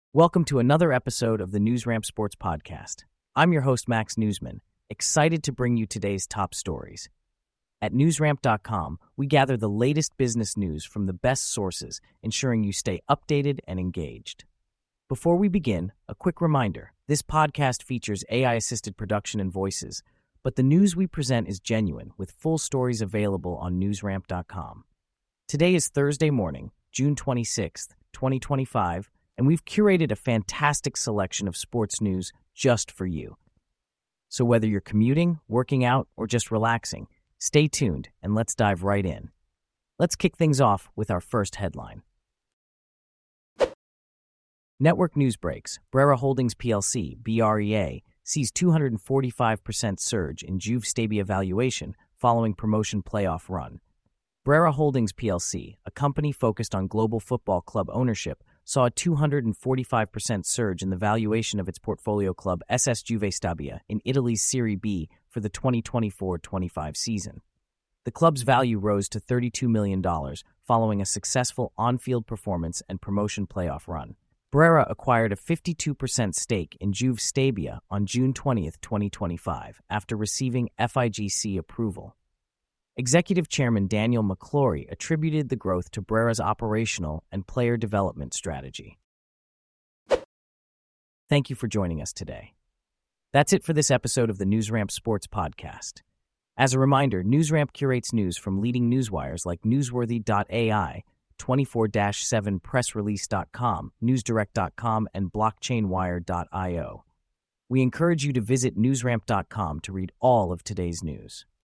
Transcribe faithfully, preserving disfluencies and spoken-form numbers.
Welcome to another episode of the NewsRamp Sports Podcast. I'm your host, Max Newsman, excited to bring you today's top stories. At newsramp dot com, we gather the latest business news from the best sources, ensuring you stay updated and engaged. Before we begin, a quick reminder. This podcast features A I-assisted production and voices, but the news we present is genuine, with full stories available on newsramp dot com. Today is Thursday morning, June twenty-sixth, twenty twenty-five, and we've curated a fantastic selection of sports news just for you. So whether you're commuting, working out, or just relaxing, stay tuned and let's dive right in. Let's kick things off with our first headline. Network news breaks. Brera Holdings P L C, B R E A, sees two hundred forty-five percent surge in Juve Stabia valuation following promotion playoff run. Brera Holdings P L C, a company focused on global football club ownership, saw a two hundred forty-five percent surge in the valuation of its portfolio club S S Juve Stabia in Italy's Serie B for the twenty twenty-four twenty-five season. The club's value rose to thirty-two million dollars following a successful on-field performance and promotion playoff run. Brera acquired a fifty-two percent stake in Juve Stabia on June twentieth, twenty twenty-five, after receiving F I G C approval. Executive Chairman Daniel McClory attributed the growth to Brera's operational and player development strategy. Thank you for joining us today. That's it for this episode of the NewsRamp Sports Podcast. As a reminder, NewsRamp curates news from leading newswires like newsworthy dot A I, twenty-four seven press release dot com, newsdirect dot com, and blockchain wire dot io. We encourage you to visit newsramp dot com to read all of today's news.